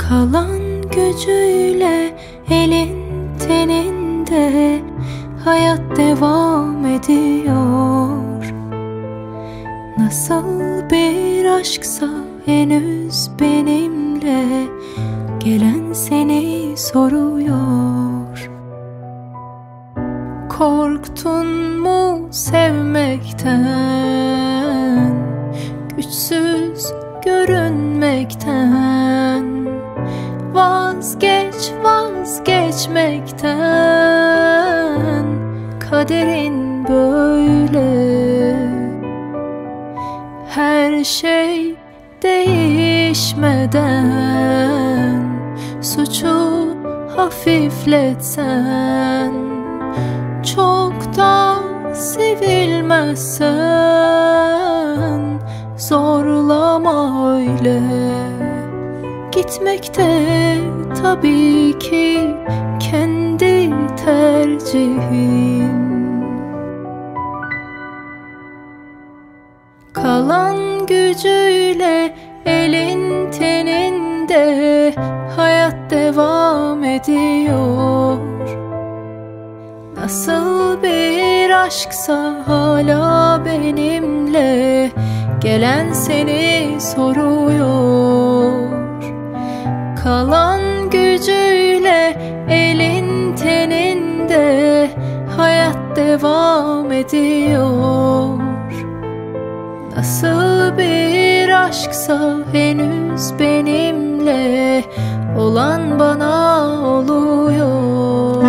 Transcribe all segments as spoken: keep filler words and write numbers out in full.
Kalan gücüyle elin teninde hayat devam ediyor. Nasıl bir aşksa henüz benimle, gelen seni soruyor. Korktun mu sevmekten, güçsüz görünmekten? Vazgeç vazgeçmekten, kaderin böyle. Her şey değişmeden, suçu hafifletsen, çok da sevilmezsen, zorlama öyle. Gitmekte tabii ki kendi tercihin. Kalan gücüyle elin teninde hayat devam ediyor. Nasıl bir aşksa hala benimle, gelen seni soruyor. Kalan gücüyle elin teninde hayat devam ediyor. Nasıl bir aşksa henüz benimle, olan bana oluyor.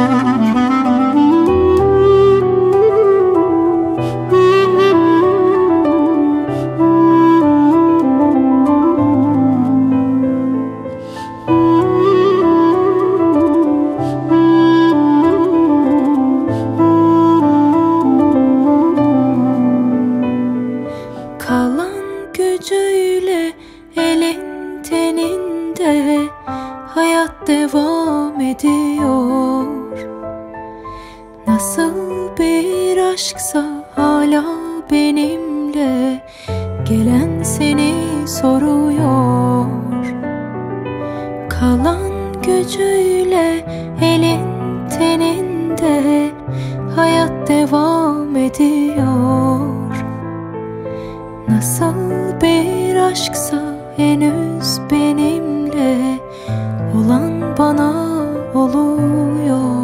Kalan gücüyle elin teninde hayat devam ediyor. Nasıl bir aşksa hala benimle, gelen seni soruyor. Kalan gücüyle elin teninde hayat devam ediyor. Nasıl bir aşksa henüz benimle, olan bana oluyor.